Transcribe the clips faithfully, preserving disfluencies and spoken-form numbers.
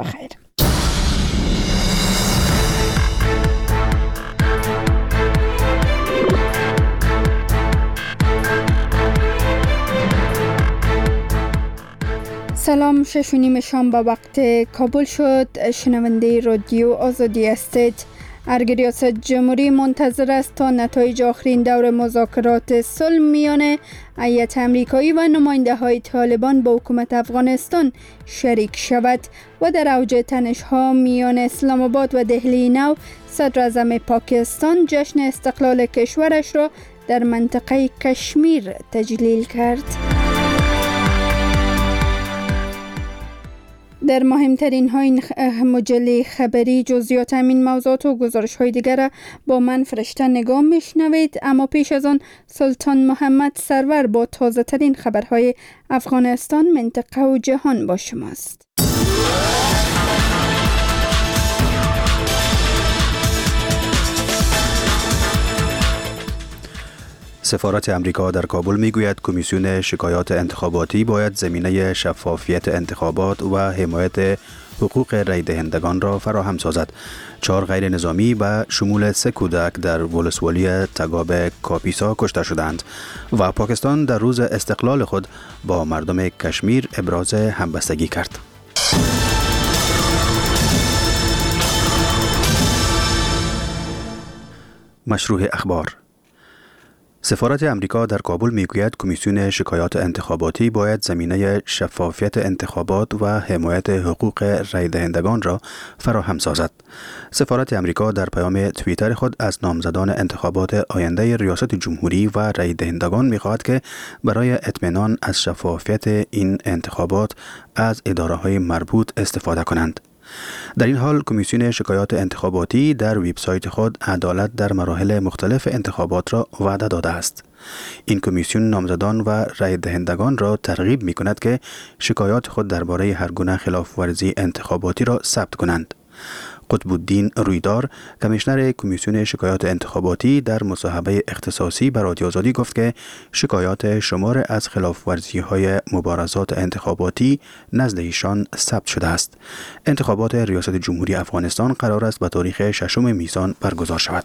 بخیر. سلام، شش و نیم شام با وقت کابل شد. شنونده رادیو آزادی هستید. ارگ ریاست جمهوری منتظر است تا نتایج آخرین دور مذاکرات صلح میان هیئت امریکایی و نماینده های طالبان با حکومت افغانستان شریک شود و در اوج تنش ها میان اسلام آباد و دهلی نو، صدر اعظم پاکستان جشن استقلال کشورش را در منطقه کشمیر تجلیل کرد. در مهمترین های مجله خبری جزئیات همین موضوعات و گزارش های دیگر را با من فرشته نگاه میشنوید، اما پیش از آن سلطان محمد سرور با تازه ترین خبرهای افغانستان، منطقه و جهان با شماست. سفارت امریکا در کابل میگوید کمیسیون شکایات انتخاباتی باید زمینه شفافیت انتخابات و حمایت حقوق رای دهندگان را فراهم سازد. چهار غیر نظامی به شمول سه کودک در ولسوالی تگاب کاپیسا کشته شدند و پاکستان در روز استقلال خود با مردم کشمیر ابراز همبستگی کرد. مشروع اخبار. سفارت امریکا در کابل میگوید کمیسیون شکایات انتخاباتی باید زمینه شفافیت انتخابات و حمایت حقوق رای دهندگان را فراهم سازد. سفارت امریکا در پیام توییتر خود از نامزدان انتخابات آینده ریاست جمهوری و رای دهندگان میخواهد که برای اطمینان از شفافیت این انتخابات از اداره‌های مربوط استفاده کنند. در این حال کمیسیون شکایات انتخاباتی در وبسایت خود عدالت در مراحل مختلف انتخابات را وعده داده است. این کمیسیون نامزدان و رای دهندگان را ترغیب می کند که شکایات خود درباره هر گونه خلاف‌ورزی انتخاباتی را ثبت کنند. قطب الدین رویدار، کمیشنر کمیسیون شکایات انتخاباتی، در مصاحبه اختصاصی به رادیو آزادی گفت که شکایات شمار از خلاف‌ورزی‌های مبارزات انتخاباتی نزد ایشان ثبت شده است. انتخابات ریاست جمهوری افغانستان قرار است به تاریخ ششم میزان برگزار شود.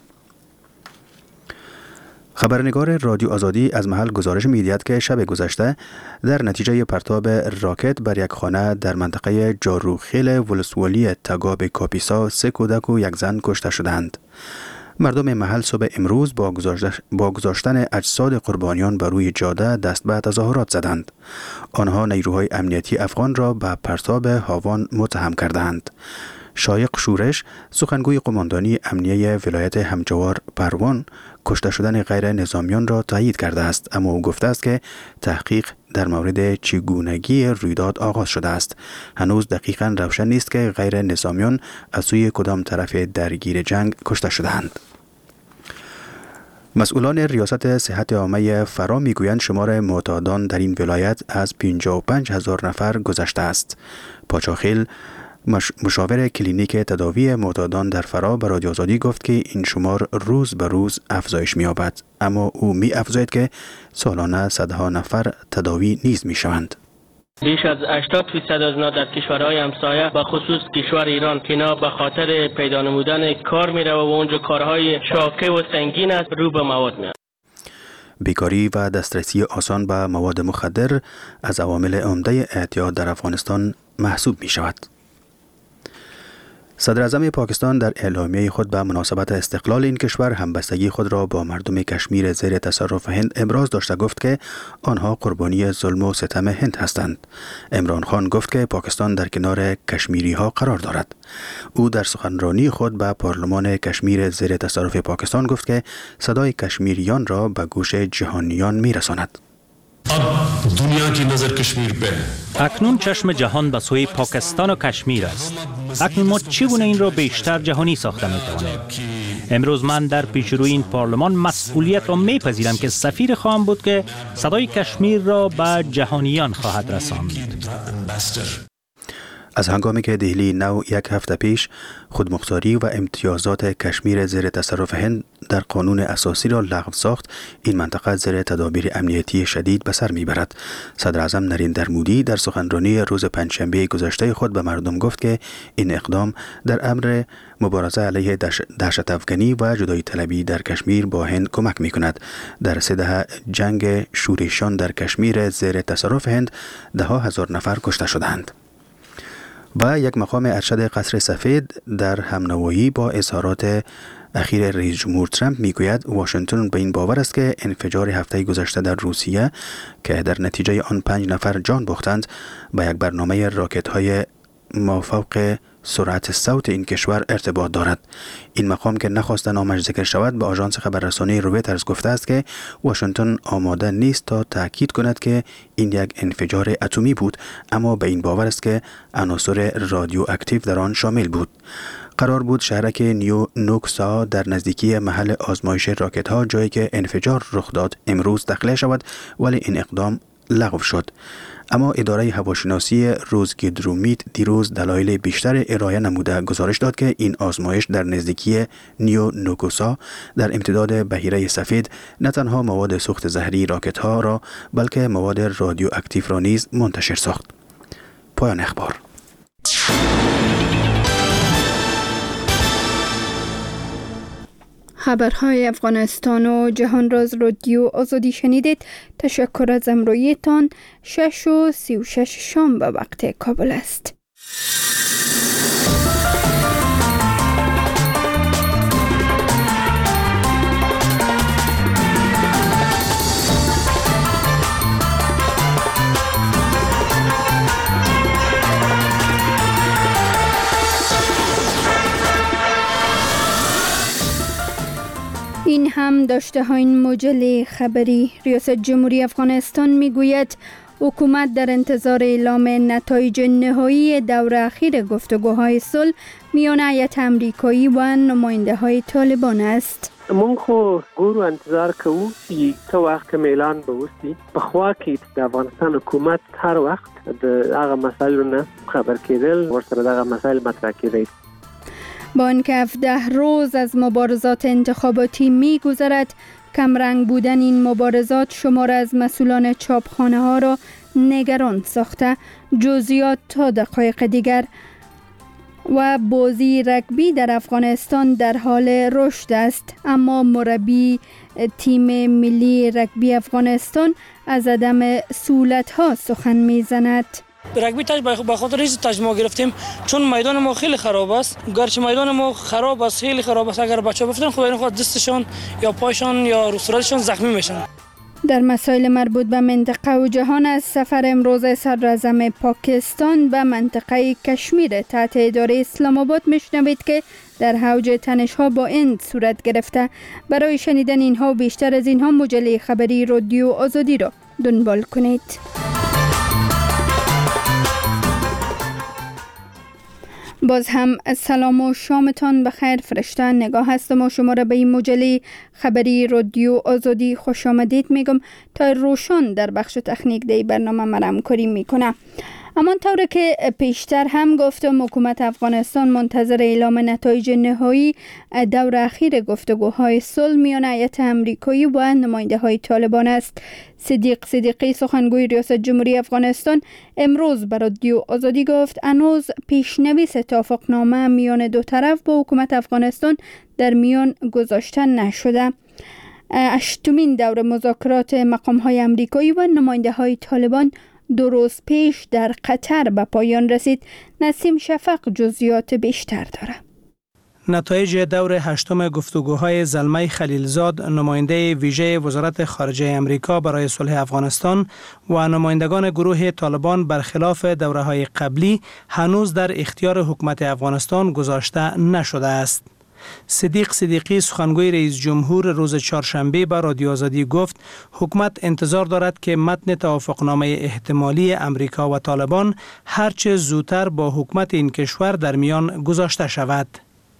خبرنگار رادیو آزادی از محل گزارش می‌دهد که شب گذشته در نتیجه پرتاب راکت بر یک خانه در منطقه جاروخیل ولسوالی تگاب کاپیسا سه کودک و یک زن کشته شدند. مردم محل صبح امروز با با گذاشتن اجساد قربانیان بر روی جاده دست به تظاهرات زدند. آنها نیروهای امنیتی افغان را به پرتاب هاوان متهم کردند. شایق شورش، سخنگوی قماندانی امنیه ولایت همجوار پروان، کشته شدن غیر نظامیان را تایید کرده است، اما او گفته است که تحقیق در مورد چگونگی رویداد آغاز شده است. هنوز دقیقاً روشن نیست که غیر نظامیان از سوی کدام طرف درگیر جنگ کشته شدند. مسئولان ریاست صحت عامه فرا میگویند شمار معتادان در این ولایت از پنجاه و پنج هزار نفر گذشته است. پاچاخیل، مشاور کلینیک تداوی معتادان در فرا به رادیو آزادی گفت که این شمار روز به روز افزایش می‌یابد، اما او می‌افزاید که سالانه صدها نفر تداوی نیز می‌شوند. بیش از هشتاد درصد از اینا در کشورهای همسایه و خصوص کشور ایران که اینا به خاطر پیدا نمودن کار میره و اونجا کارهای شاقه و سنگین است رو به مواد میاد. بیکاری و دسترسی آسان به مواد مخدر از عوامل عمده اعتیاد در افغانستان محسوب می شود. صدر اعظم پاکستان در اعلامیه خود به مناسبت استقلال این کشور همبستگی خود را با مردم کشمیر زیر تصرف هند ابراز داشته گفت که آنها قربانی ظلم و ستم هند هستند. عمران خان گفت که پاکستان در کنار کشمیری ها قرار دارد. او در سخنرانی خود به پارلمان کشمیر زیر تصرف پاکستان گفت که صدای کشمیریان را به گوش جهانیان میرساند. دنیا کی نظر کشمیر به اکنون چشم جهان به سوی پاکستان و کشمیر است. اکنون ما چگونه این را بیشتر جهانی ساخته می‌توانیم؟ امروز من در پیشروی این پارلمان مسئولیت را می‌پذیرم که سفیر خواهم بود که صدای کشمیر را به جهانیان خواهد رساند. از هنگامی که دهلی نو یک هفته پیش خودمختاری و امتیازات کشمیر زیر تصرف هند در قانون اساسی را لغو ساخت، این منطقه زیر تدابیر امنیتی شدید به سر میبرد. صدر اعظم نریندر مودی در سخنرانی روز پنجشنبه گذشته خود به مردم گفت که این اقدام در امر مبارزه علیه دهشت افکنی و جدایی طلبی در کشمیر با هند کمک می کند. در سه دهه جنگ شورشیان در کشمیر زیر تصرف هند ده ها هزار نفر کشته شدند. و یک مقام ارشد قصر سفید در همنوایی با اظهارات اخیر رئیس جمهور ترامپ میگوید واشنگتن به این باور است که انفجار هفته گذشته در روسیه که در نتیجه آن پنج نفر جان باختند به یک برنامه راکت های مافوق سرعت صوت این کشور ارتباط دارد. این مقام که نخواست نامش ذکر شود به آژانس خبررسانی رویترز گفته است که واشنگتن آماده نیست تا تاکید کند که این یک انفجار اتمی بود، اما به این باور است که عناصر رادیواکتیو در آن شامل بود. قرار بود شهرک نیو نوکسا در نزدیکی محل آزمایش راکت ها جایی که انفجار رخ داد امروز تخلیه شود، ولی این اقدام لغو شد. اما اداره هواشناسی روزگیدرومیت دیروز دلایل بیشتر ارائه نموده گزارش داد که این آزمایش در نزدیکی نیو نوکوسا در امتداد بحیره سفید نه تنها مواد سوخت زهری راکت ها را بلکه مواد رادیواکتیو را نیز منتشر ساخت. پایان اخبار. خبرهای افغانستان و جهان راز رادیو آزادی شنیدید. تشکر از همراهیتان. شش و سی و شش شام به وقت کابل است. این هم داشته ها این مجله خبری. ریاست جمهوری افغانستان می گوید حکومت در انتظار اعلام نتایج نهایی دور اخیر گفتگوهای صلح میان هیئت امریکایی و نماینده های طالبان است. مونږ خو ګورو انتظار کوو چې څه وخت اعلان به وشي. په خوا کې د افغانستان حکومت هر وخت د هغه مسایلو نه خبر کېدل ورسره دغه مسایل مطرح کېدل. با اینکه هفده روز از مبارزات انتخاباتی می گذرد، کمرنگ بودن این مبارزات شمار از مسئولان چاپخانه ها را نگران ساخته. جزئیات تا دقایق دیگر. و بازی رگبی در افغانستان در حال رشد است، اما مربی تیم ملی رگبی افغانستان از عدم سهولت ها سخن می زند. رگبی تاج به خاطر این تاج ما گرفتیم چون میدان ما خیلی خراب است. گرچه میدان ما خراب است، خیلی خراب است، اگر بچه‌ها بفتن خود این خود دستشون یا پایشون یا صورتشون زخمی میشن. در مسائل مربوط به منطقه و جهان از سفر امروز صدراعظم پاکستان به منطقه کشمیر تحت اداره اسلام آباد میشنوید که در اوج تنش‌ها با هند صورت گرفته. برای شنیدن اینها و بیشتر از اینها مجله خبری رادیو آزادی را دنبال کنید. باز هم سلام و شامتان بخیر. فرشته نگاه هستم و شما را به این مجله خبری رادیو آزادی خوش آمدید میگم. تا روشن در بخش تکنیک دی برنامه مرم کاری میکنه. اما طور که پیشتر هم گفتم حکومت افغانستان منتظر اعلام نتایج نهایی دور اخیر گفتگوهای صلح میان هیئت امریکایی و نماینده های طالبان است. صدیق صدیقی سخنگوی ریاست جمهوری افغانستان امروز به رادیو آزادی گفت هنوز پیشنویس توافقنامه میان دو طرف با حکومت افغانستان در میان گذاشته نشده. هشتمین دور مذاکرات مقام های امریکایی و نماینده های طالبان دو روز پیش در قطر به پایان رسید. نسیم شفق جزئیات بیشتر داره. نتایج دور هشتم گفتگوهای زلمه خلیلزاد، نماینده ویژه وزارت خارجه امریکا برای صلح افغانستان و نمایندگان گروه طالبان برخلاف دوره‌های قبلی هنوز در اختیار حکومت افغانستان گذاشته نشده است. صدیق صدیقی سخنگوی رئیس جمهور روز چهارشنبه به رادیو آزادی گفت حکومت انتظار دارد که متن توافقنامه احتمالی امریکا و طالبان هرچه زودتر با حکومت این کشور در میان گذاشته شود.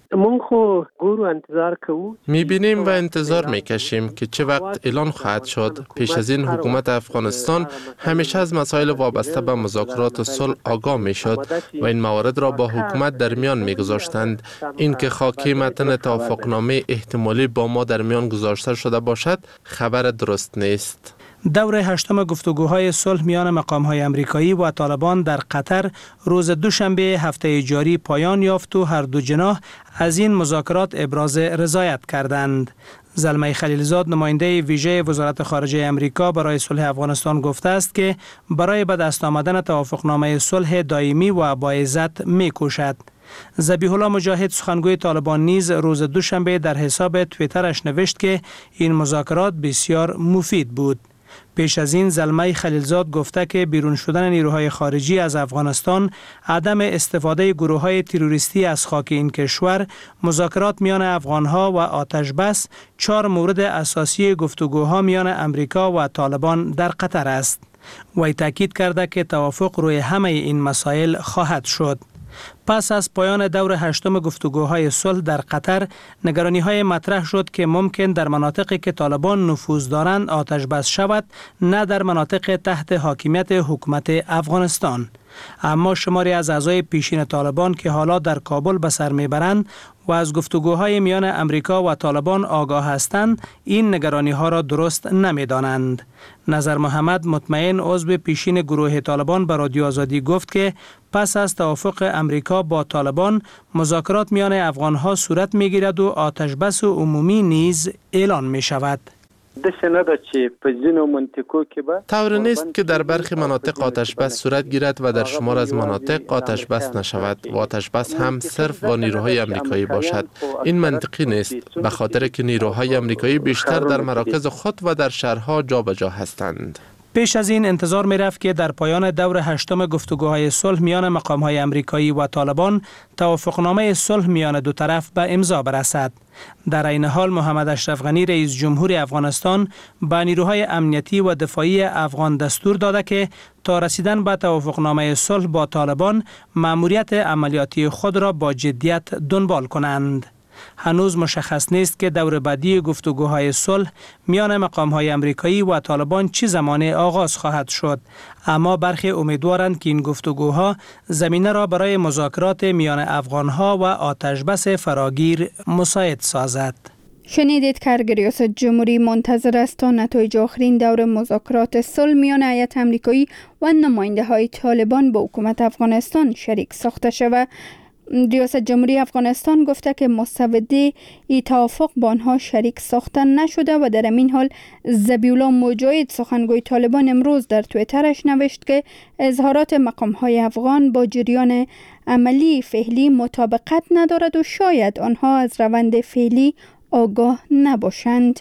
من خو گورو انتظار کوو میبینیم و انتظار میکشیم که چه وقت اعلان خواهد شد. پیش از این حکومت افغانستان همیشه از مسائل وابسته به مذاکرات صلح آگاه میشد و این موارد را با حکومت در میان میگذاشتند. اینکه خاکی متن توافقنامه احتمالی با ما در میان گذاشته شده باشد خبر درست نیست. دور هشتم گفتگوهای صلح میان مقام‌های آمریکایی و طالبان در قطر روز دوشنبه هفته جاری پایان یافت و هر دو جناح از این مذاکرات ابراز رضایت کردند. زلمه خلیلزاد نماینده ویژه وزارت خارجه آمریکا برای صلح افغانستان گفته است که برای به دست آمدن توافقنامه صلح دائمی و با عزت می‌کوشد. ذبیح الله مجاهد سخنگوی طالبان نیز روز دوشنبه در حساب توییترش نوشت که این مذاکرات بسیار مفید بود. پیش از این زلمه خلیلزاد گفته که بیرون شدن نیروهای خارجی از افغانستان، عدم استفاده گروه‌های تروریستی از خاک این کشور، مذاکرات میان افغان‌ها و آتش بس چهار مورد اساسی گفتگوها میان امریکا و طالبان در قطر است. وی تاکید کرده که توافق روی همه این مسائل خواهد شد. پس از پایان دور هشتم گفتگوهای صلح در قطر، نگرانی‌های مطرح شد که ممکن در مناطقی که طالبان نفوذ دارند آتش بس شود، نه در مناطق تحت حاکمیت حکومت افغانستان. اما شماری از اعضای پیشین طالبان که حالا در کابل به سر میبرند و از گفتگوهای میان امریکا و طالبان آگاه هستند، این نگرانی‌ها را درست نمی‌دانند. نظر محمد مطمئن عضو پیشین گروه طالبان به رادیو آزادی گفت که پس از توافق امریکا با طالبان مذاکرات میان افغان‌ها صورت می‌گیرد و آتش بس عمومی نیز اعلان می‌شود. طور نیست که در برخی مناطق آتش بس صورت گیرد و در شمار از مناطق آتش بس نشود و آتش بس هم صرف با نیروهای آمریکایی باشد. این منطقی نیست، به خاطر که نیروهای آمریکایی بیشتر در مراکز خود و در شهرها جابجا هستند. پیش از این انتظار می رفت که در پایان دور هشتم گفتگوهای صلح میان مقام‌های آمریکایی و طالبان توافقنامه صلح میان دو طرف به امضا برسد. در این حال محمد اشرف غنی رئیس جمهور افغانستان به نیروهای امنیتی و دفاعی افغان دستور داده که تا رسیدن به توافقنامه صلح با طالبان مأموریت عملیاتی خود را با جدیت دنبال کنند. هنوز مشخص نیست که دور بعدی گفتگوهای صلح میان مقام‌های آمریکایی و طالبان چه زمان آغاز خواهد شد، اما برخی امیدوارند که این گفتگوها زمینه را برای مذاکرات میان افغان‌ها و آتش بس فراگیر مساعد سازد. شنیدید که ریاست جمهوری منتظر است تا نتایج آخرین دور مذاکرات صلح میان هیئت آمریکایی و نماینده های طالبان با حکومت افغانستان شریک ساخته شود. ریاست جمهوری افغانستان گفته که مسوده ای توافق با آنها شریک ساخته نشده و در این حال ذبیح الله مجاهد سخنگوی طالبان امروز در توییترش نوشت که اظهارات مقام‌های افغان با جریان عملی فعلی مطابقت ندارد و شاید آنها از روند فعلی آگاه نباشند.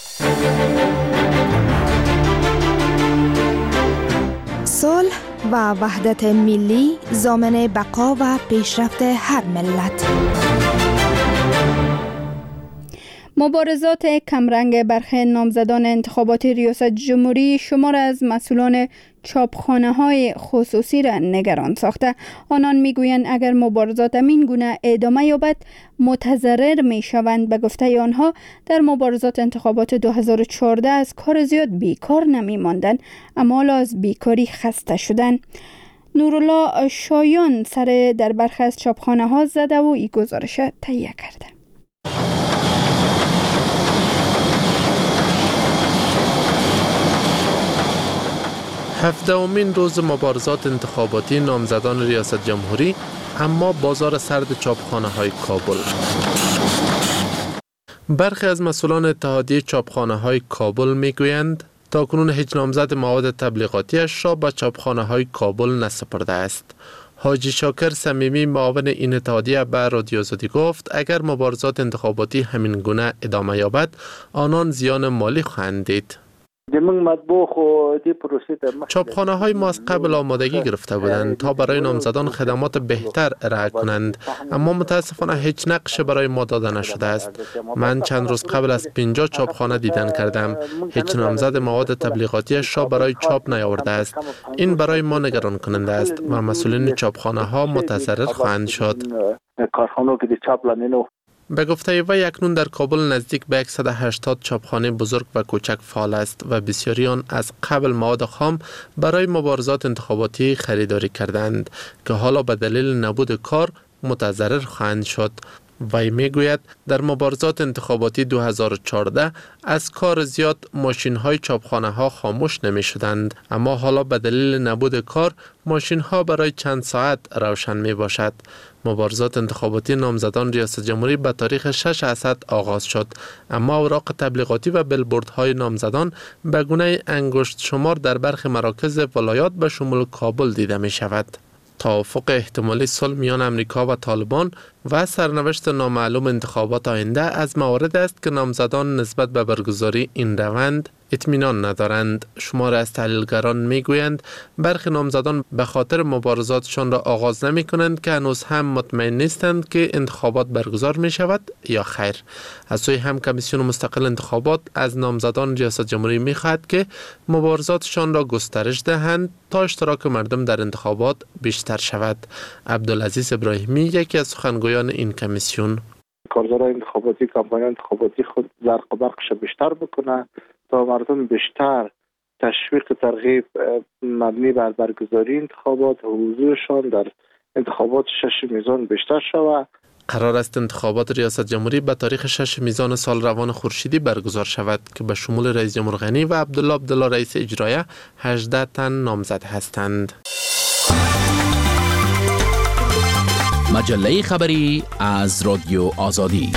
صلح و وحدت ملی ضامن بقا و پیشرفت هر ملت. مبارزات کمرنگ برخی نامزدان انتخابات ریاست جمهوری شمار از مسئولان چاپخانه‌های خصوصی را نگران ساخته. آنان میگویند اگر مبارزات همین گونه ادامه یابد متضرر میشوند. به گفته آنها در مبارزات انتخابات دو هزار و چهارده از کار زیاد بیکار نمی‌ماندند، اما حالا از بیکاری خسته شدند. نورالله شایان سر در برخی از چاپخانه‌ها زده و این گزارش تهیه کرده. هفدهمین روز مبارزات انتخاباتی نامزدان ریاست جمهوری، اما بازار سرد چاپخانه های کابل. برخی از مسئولان اتحادیه چاپخانه های کابل میگویند تاکنون هیچ نامزد مواد تبلیغاتیش را به چاپخانه های کابل نسپرده است. حاجی شاکر صمیمی معاون این اتحادیه به رادیو آزادی گفت اگر مبارزات انتخاباتی همین گونه ادامه یابد آنان زیان مالی خواهند دید. چاپخانه های ما از قبل آمادگی گرفته بودند تا برای نامزدان خدمات بهتر ارائه کنند، اما متاسفانه هیچ نقش برای ما داده نشده است. من چند روز قبل از پنجاه چاپخانه دیدن کردم، هیچ نامزد مواد تبلیغاتیش را برای چاپ نیاورده است. این برای ما نگران کننده است و مسئولین چاپخانه ها متضرر خواهند شد. کارخانو که د چاپ لانینو. به گفته وی اکنون در کابل نزدیک به صد و هشتاد چاپخانه بزرگ و کوچک فعال است و بسیاری آن از قبل مواد خام برای مبارزات انتخاباتی خریداری کردند که حالا به دلیل نبود کار متضرر خواهند شد. وی میگوید در مبارزات انتخاباتی دو هزار و چهارده از کار زیاد ماشین های چاپخانه ها خاموش نمی شدند، اما حالا به دلیل نبود کار ماشین ها برای چند ساعت روشن می باشد. مبارزات انتخاباتی نامزدان ریاست جمهوری به تاریخ شش اسد آغاز شد، اما اوراق تبلیغاتی و بیلبوردهای نامزدان به گونه انگشت شمار در برخی مراکز ولایات به شمول کابل دیده می شود. توافق احتمالی صلح میان امریکا و طالبان و سرنوشت نامعلوم انتخابات آینده از موارد است که نامزدان نسبت به برگزاری این روند اطمینان ندارند. شمار از تحلیلگران میگویند برخی نامزدان به خاطر مبارزاتشان را آغاز نمی کنند که هنوز هم مطمئن نیستند که انتخابات برگزار می شود یا خیر. از سوی هم کمیسیون مستقل انتخابات از نامزدان ریاست جمهوری می خواهد که مبارزاتشان را گسترش دهند تا اشتراک مردم در انتخابات بیشتر شود. عبدالعزیز ابراهیمی یکی از سخنگویان این کمیسیون: کارزارای انتخاباتی کمپاین انتخاباتی خود زرق و برقش بیشتر بکنه تا مردم بیشتر تشویق ترغیب مبنی بر برگزاری انتخابات و حضورشان در انتخابات شش میزان بیشتر شود. قرار است انتخابات ریاست جمهوری به تاریخ شش میزان سال روان خورشیدی برگزار شود که به شمول رئیس جمهور غنی و عبدالله عبدالله رئیس اجرایه هجده تن نامزد هستند. مجله خبری از رادیو آزادی.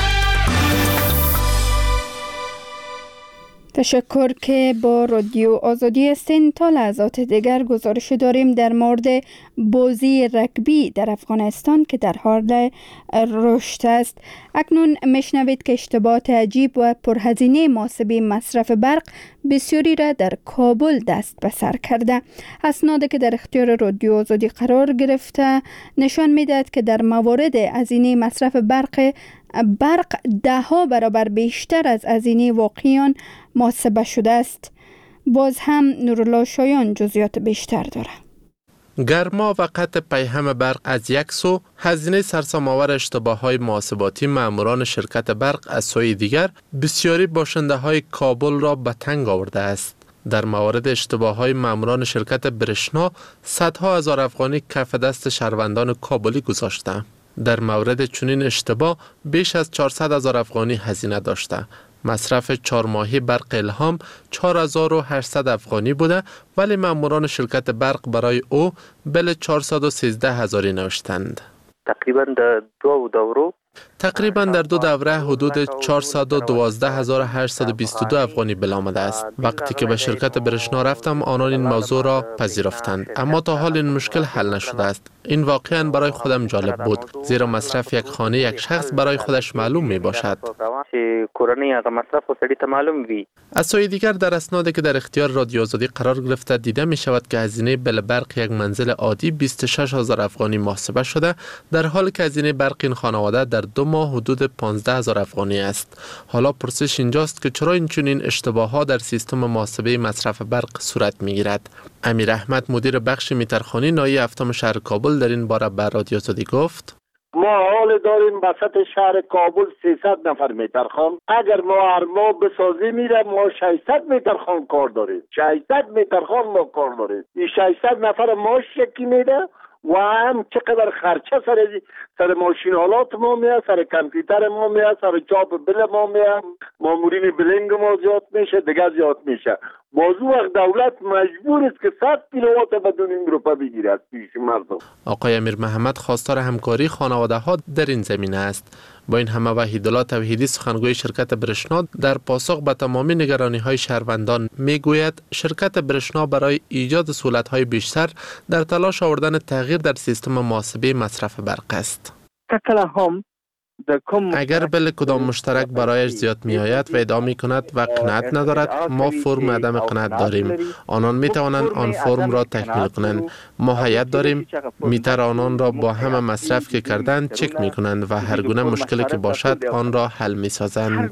تشکر که با رادیو آزادی هستین. تا لحظات دیگر گزارش داریم در مورد بازی رگبی در افغانستان که در حال رشد است. اکنون میشنوید که اشتباهات عجیب و پرهزینه محاسبه مصرف برق بسیاری را در کابل دست به سر کرده. اسنادی که در اختیار رادیو آزادی قرار گرفته نشان میدهد که در موارد هزینه مصرف برق برق ده ها برابر بیشتر از هزینه واقعی محاسبه شده است. باز هم نورالله شایان جزئیات بیشتر داره. گرما و قطع پیهم برق از یک سو، هزینه سرسام‌آور اشتباه‌های محاسباتی ماموران شرکت برق از سوی دیگر بسیاری باشنده‌های کابل را به تنگ آورده است. در مورد اشتباه‌های ماموران شرکت برشنا صدها هزار افغانی کف دست شهروندان کابلی گذاشته. در مورد چنین اشتباه بیش از چهارصد هزار افغانی هزینه داشته. مصرف چهار ماهی برق الهام چهار هزار و هشتصد افغانی بوده، ولی ماموران شرکت برق برای او بل چهارصد و سیزده هزاری نوشتند. تقریبا در دو دورو تقریبا در دو دوره حدود چهارصد و دوازده هزار و هشتصد و بیست و دو افغانی بل آمده است. وقتی که به شرکت برشنا رفتم آنان این موضوع را پذیرفتند، اما تا حال این مشکل حل نشده است. این واقعا برای خودم جالب بود، زیرا مصرف یک خانه یک شخص برای خودش معلوم می باشد. از سوی دیگر در اسنادی که در اختیار رادیو آزادی قرار گرفته دیده می شود که هزینه بل برق یک منزل عادی بیست و شش هزار افغانی محاسبه شده، در حالی که هزینه برق این خانواده در دو ماه حدود پانزده هزار افغانی است. حالا پرسش اینجاست که چرا این چنین اشتباهات در سیستم محاسبه مصرف برق صورت میگیرد؟ امیر احمد مدیر بخش میترخانی ناحیه هفتم شهر کابل در این باره به رادیو آزادی گفت: ما حال داریم وسط شهر کابل سیصد نفر میترخان. اگر ما هر ماه بسازی میره ما ششصد میترخان کار داریم. ششصد میترخان ما کار داریم. این ششصد نفر ما شکی میده و هم چقدر خرچه سر سر ماشین آلات ما میاد، سر کامپیوتر ما میاد، سر چاپ بل ما میاد، مامورین بلنگ ما زیاد میشه، دیگه زیاد میشه. بازو وقت دولت مجبور است که صد کیلووات بدون این گروپا بگیره از پیش مردم. آقای امیر محمد خواستار همکاری خانواده ها در این زمینه است. با این همه وحیدالله توحیدی سخنگوی شرکت برشنا در پاسخ به تمامی نگرانی های شهروندان میگوید شرکت برشنا برای ایجاد سهولت های بیشتر در تلاش آوردن تغییر در سیستم محاسبه مصرف برق است. اگر بل کدام مشترک برایش زیاد می آید و ادعا می کند و قناعت ندارد، ما فرم عدم قناعت داریم. آنان می توانند آن فرم را تکمیل کنند. ما هیئت داریم، میتر آنان را با همه مصرف که کردند چک می کنند و هر گونه مشکلی که باشد آن را حل می سازند.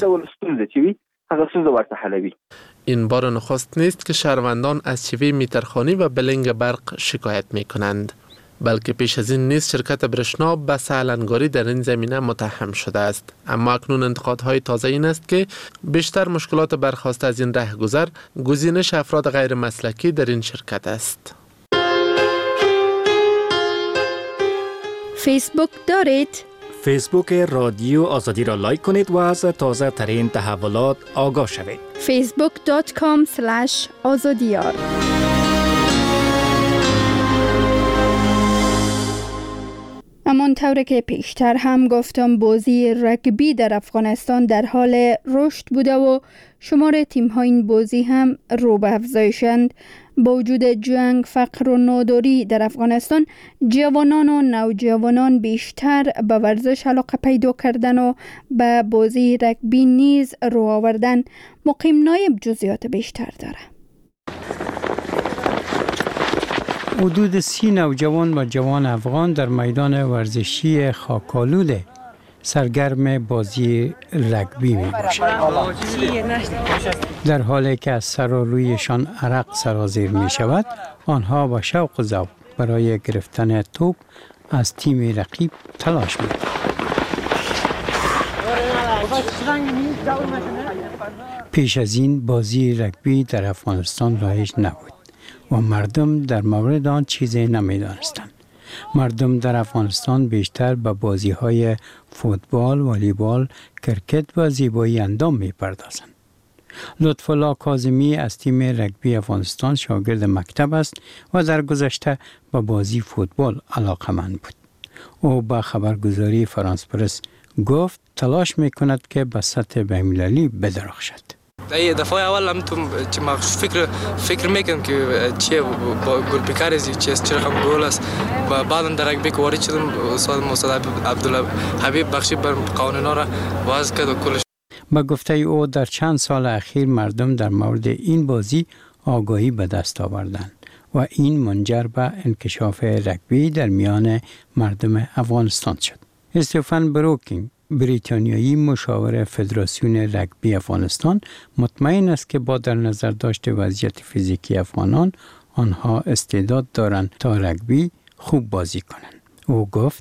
این بار نخست نیست که شهروندان از شیوه میترخانی و بلنگ برق شکایت می کنند. بلکه پیش از این نیز شرکت برشنا به سهلنگاری در این زمینه متهم شده است. اما اکنون انتقادهای تازه این است که بیشتر مشکلات برخاسته از این رهگذر گزینش افراد غیر مسلکی در این شرکت است. فیسبوک دارید؟ فیسبوک رادیو آزادی را لایک کنید و از تازه ترین تحولات آگاه شوید. فیسبوک دات کام اسلش آزادیار. همان طور که پیشتر هم گفتم، بازی رگبی در افغانستان در حال رشد بوده و شمار تیم‌های این بازی هم رو به افزایشند. با وجود جنگ، فقر و ناداری در افغانستان، جوانان و نوجوانان بیشتر به ورزش علاقه پیدا کردن و به بازی رگبی نیز رو آوردن. مقیم نایب جزئیات بیشتر داره. حدود سی نوجوان و جوان افغان در میدان ورزشی خاکالود سرگرم بازی رگبی می باشند. در حالی که از سر و رویشان عرق سرازیر می شود، آنها با شوق و ذوق برای گرفتن توپ از تیم رقیب تلاش می کنند. پیش از این بازی رگبی در افغانستان رایج نبود و مردم در مورد آن چیزی نمی دانستند. مردم در افغانستان بیشتر به بازی‌های فوتبال، والیبال، کرکت و زیبایی اندام می‌پردازند. لطف‌الله کاظمی از تیم رگبی افغانستان شاگرد مکتب است و در گذشته به بازی فوتبال علاقه‌مند بود. او با خبرگزاری فرانس پرس گفت تلاش می‌کند که به سطح بین‌المللی بدرخشد. ای دفعه اول هم تو چه ما فکر فکر میکنم که چه گل پیکاریزی چه چه رقم گل است و بعدم در رگبی که وارد شدم استاد موسی عبدالله حبیب بخشی بر قانونا را وضع کرد و کلش. با گفته او در چند سال اخیر مردم در مورد این بازی آگاهی به دست آوردند و این منجر به انکشاف رگبی در میان مردم افغانستان شد. استفان بروکینگ، بریتانیایی مشاور فدراسیون رگبی افغانستان، مطمئن است که با در نظر داشت وضعیت فیزیکی افغانان، آنها استعداد دارند تا رگبی خوب بازی کنند. او گفت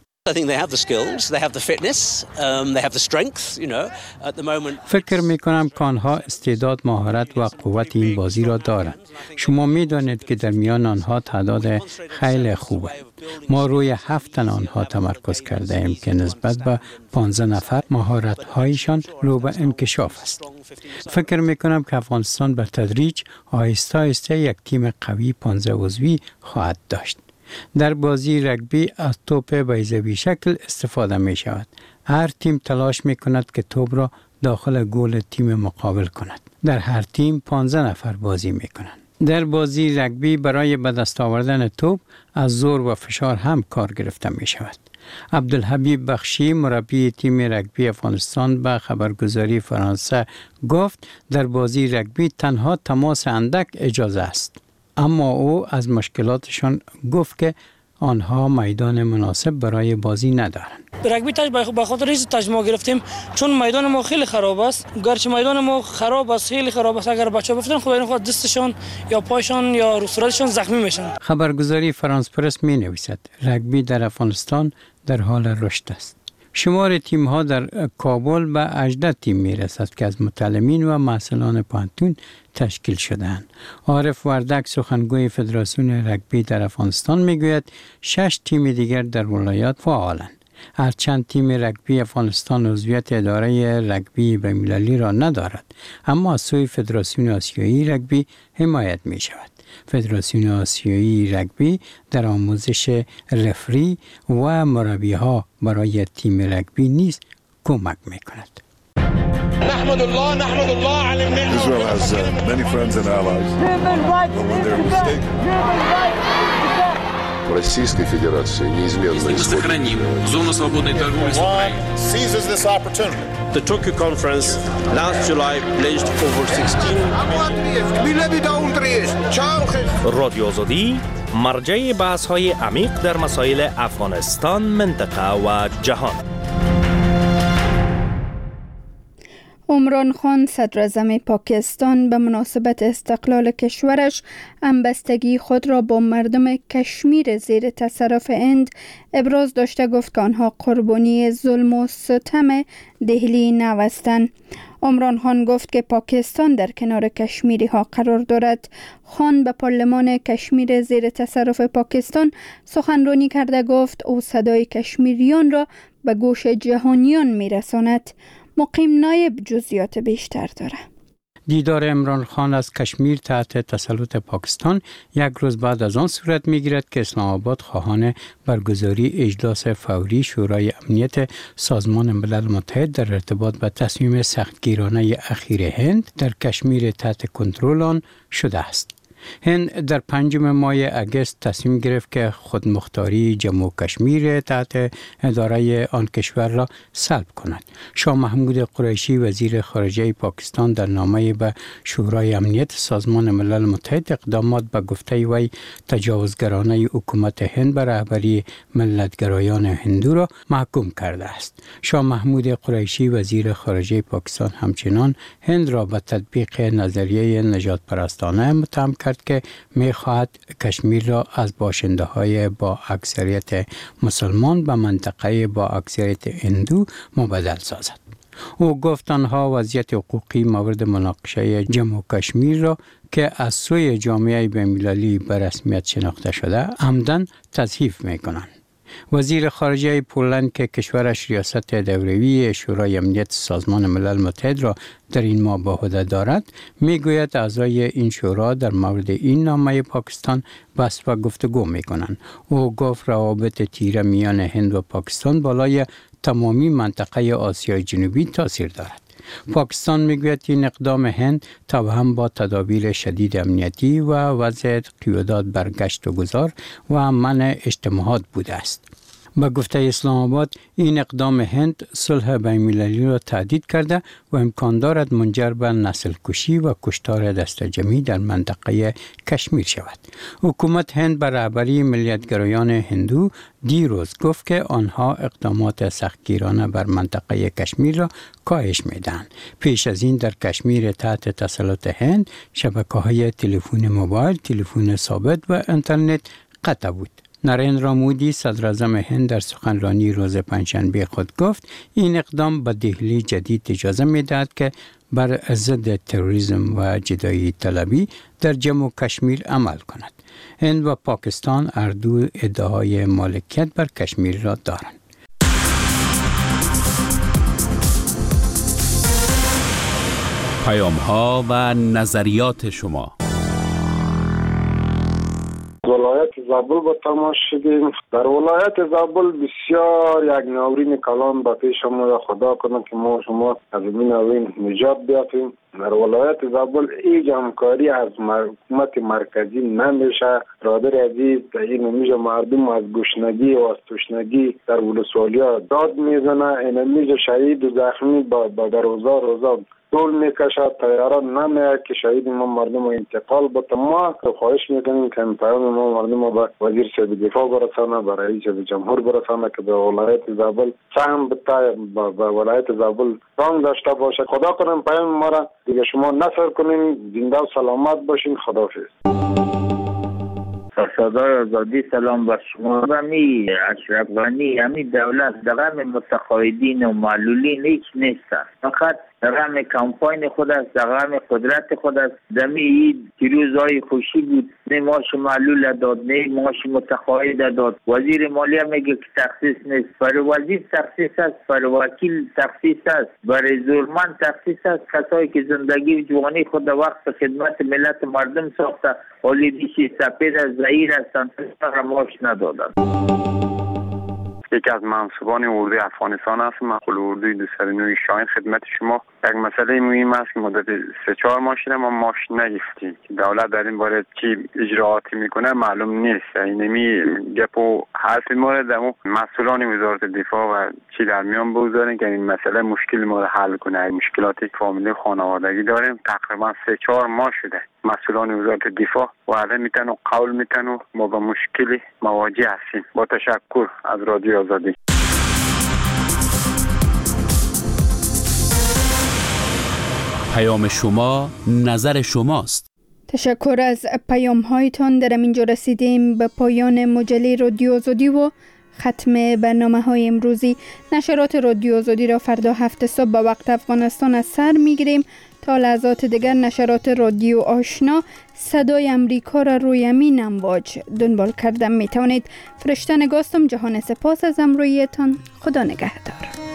فکر می کنم که آنها استعداد، مهارت و قوت این بازی را دارند. شما می دانید که در میان آنها تعداد خیلی خوبه. ما روی هفت تن آنها تمرکز کرده ایم که نسبت به پانزده نفر مهارت هایشان رو به انکشاف است. فکر می کنم که افغانستان به تدریج آهسته آهسته یک تیم قوی پانزده عضوی خواهد داشت. در بازی رگبی از توپ بیضوی شکل استفاده می شود. هر تیم تلاش می کند که توپ را داخل گل تیم مقابل کند. در هر تیم پانزده نفر بازی می کنند. در بازی رگبی برای به دست آوردن توپ از زور و فشار هم کار گرفته می شود. عبدالحبیب بخشی، مربی تیم رگبی افغانستان، به خبرگزاری فرانسه گفت در بازی رگبی تنها تماس اندک اجازه است. اما او از مشکلاتشان گفت که آنها میدان مناسب برای بازی ندارند. رگبی تاج به خاطر این تجربه گرفتیم چون میدان ما خیلی خراب است. گرچه میدان ما خراب است، خیلی خراب است، اگر بچه‌ها بفتن خدا نخواد دستشان یا پایشان یا رو صورتشان زخمی میشن. خبرگزاری فرانس پرس می نویسد رگبی در افغانستان در حال رشد است. شمار تیم‌ها در کابل به هجده تیم می‌رسد که از متعلمین و محصلان پانتون تشکیل شده‌اند. عارف وردک، سخنگوی فدراسیون رگبی در افغانستان، می‌گوید شش تیم دیگر در ولایات فعالند. هرچند تیم رگبی افغانستان عضویت اداره رگبی بین‌المللی را ندارد، اما از سوی فدراسیون آسیایی رگبی حمایت می‌شود. فدراسیون آسیایی رگبی در آموزش رفری و مربی‌ها برای تیم رگبی نیز کمک می‌کند. نحمد الله نحمد الله على النعمة. Israel has uh, many friends and allies. But when they're mistaken. Российской Федерации неизменно мы сохраним зону свободной торговли с Украиной. Seizes this opportunity. The Tokyo conference last July pledged over sixteen. رادیو آزادی مرجع بحث‌های عمیق در مسائل افغانستان، منطقه و جهان. عمران خان صدراعظم پاکستان به مناسبت استقلال کشورش همبستگی خود را با مردم کشمیر زیر تصرف هند ابراز داشته، گفت که آنها قربانی ظلم و ستم دهلی نو هستند. عمران خان گفت که پاکستان در کنار کشمیری ها قرار دارد. خان به پارلمان کشمیر زیر تصرف پاکستان سخنرانی کرده، گفت او صدای کشمیریان را به گوش جهانیان میرساند. مقیم نایب جزئیات بیشتر داره. دیدار عمران خان از کشمیر تحت تسلط پاکستان یک روز بعد از آن صورت می‌گیرد که اسلام آباد خواهان برگزاری اجلاس فوری شورای امنیت سازمان ملل متحد در ارتباط به تصمیم سختگیرانه اخیر هند در کشمیر تحت کنترل آن شده است. هند در پنجم ماه اگست تصمیم گرفت که خودمختاری جموں و کشمیر تحت اداره آن کشور را سلب کند. شاه محمود قریشی وزیر خارجه پاکستان در نامه به شورای امنیت سازمان ملل متحد اقدامات به گفته وی تجاوزگرانه حکومت هند بر رهبری ملتگرایان هندو را محکوم کرده است. شاه محمود قریشی وزیر خارجه پاکستان همچنان هند را به تطبیق نظریه نجات پرستانه متهم کرد که می خواهد کشمیر را از باشنده های با اکثریت مسلمان به منطقه با اکثریت هندو مبدل سازد. او گفت آنها وضعیت حقوقی مورد مناقشه جموں و کشمیر را که از سوی جامعه بین‌المللی به رسمیت شناخته شده عمداً تضعیف می کنند. وزیر خارجه پولند که کشورش ریاست دوروی شورای امنیت سازمان ملل متحد را در این ماه به عهده دارد، میگوید اعضای این شورا در مورد این نامه پاکستان بحث و گفتگو میکنند. او گفت روابط تیره میان هند و پاکستان بالای تمامی منطقه آسیای جنوبی تاثیر دارد. پاکستان میگوید این اقدام هند توأم با تدابیر شدید امنیتی و وضع قیودات بر گشت و گذار و منع اجتماعات بوده است. به گفته اسلام آباد این اقدام هند صلح بین‌المللی را تهدید کرده و امکان دارد منجر به نسل کشی و کشتار دست جمعی در منطقه کشمیر شود. حکومت هند بر رهبری ملیتگرایان هندو دیروز گفت که آنها اقدامات سختگیرانه بر منطقه کشمیر را کاهش میدهند. پیش از این در کشمیر تحت تسلط هند شبکه‌های تلفن موبایل، تلفن ثابت و اینترنت قطع بود. نریندرا مودی صدراعظم هند در سخنرانی روز پنجشنبه خود گفت این اقدام به دهلی جدید اجازه می‌دهد که بر ضد تروریسم و جدایی طلبی در جموں و کشمیر عمل کند. هند و پاکستان هر دو ادعای مالکیت بر کشمیر را دارند. پیام‌ها و نظریات شما. ولایت زابل با تماس شدیم. در ولایت زابل بسیار یک ناورین کلان با پیش ما خدا کنه که ما شما از این ناورین نجات بیافیم. در ولایت زابل هیچ همکاری از حکومت مرکزی نمیشه. برادر عزیز این میشه مردم از گشنگی و از تشنگی در ولسوالی‌ها داد میزنه. این میشه شهید و زخمی با در روزا روزا طول میکشد. طیاره نمیاد که شهید ما مردم انتقال بده. ما خواهش میکنیم که این پیام ما مردم به وزیر صاحب دفاع برسانه، به رئیس جمهور برسانه که به ولایت زابل سهم بده، به ولایت زابل رنگ داشته باشه. خدا کنم پیام ما را دیگه شما نصر کنین. زنده و سلامت باشین. خداحافظ. صدای آزادی سلام بر شما. همی اشرف غنی، همی دولت در غم متقاعدین و معلولین هیچ نیستن. فقط در غم کمپاین خود است، در غم قدرت خود است. دمی این پیروزهای خوشی بود، نه معاش معلول داد، نه معاش متقاعد داد. وزیر مالیه میگه که تخصیص نیست. برای وزیر تخصیص است، برای وکیل تخصیص است، برای زورمند تخصیص است. کسایی که زندگی و جوانی خود وقت خدمت ملت مردم ساخته، حالی دیشی سپید از زهیر هستند، را معاش ندادند. یکی از منصوبان اردوی افغانستان است. مقول اردوی دو صد و نه شاهین خدمت شما. یک مسئله مهم است که مدت سه چهار ماه شده ما ماش نگرفتیم. دولت در این باره چی اجراعاتی میکنه معلوم نیست. اینمی گپ و حرف ما در مسئولان وزارت دفاع و چی در میان بگذارن که این مسئله مشکل ما رو حل کنه. مشکلات فامیلی خانوادگی داریم. تقریبا سه چهار ماه شده مسئولان وزارت دفاع وعده میتن و قول میتن و ما با مشکلی مواجه هستیم. با تشکر از رادیو آزادی. پیام شما نظر شماست. تشکر از پیام هایتان. در اینجا رسیدیم به پایان مجله رادیو آزادی و ختم برنامه های امروزی. نشرات رادیو آزادی را فردا هفت صبح به وقت افغانستان از سر میگیریم. تا لحظات دیگر نشرات رادیو آشنا صدای امریکا را روی امین امواج دنبال کردن می توانید. فرشته نگاستم. جهان سپاس از امرویتان. خدا نگهدار.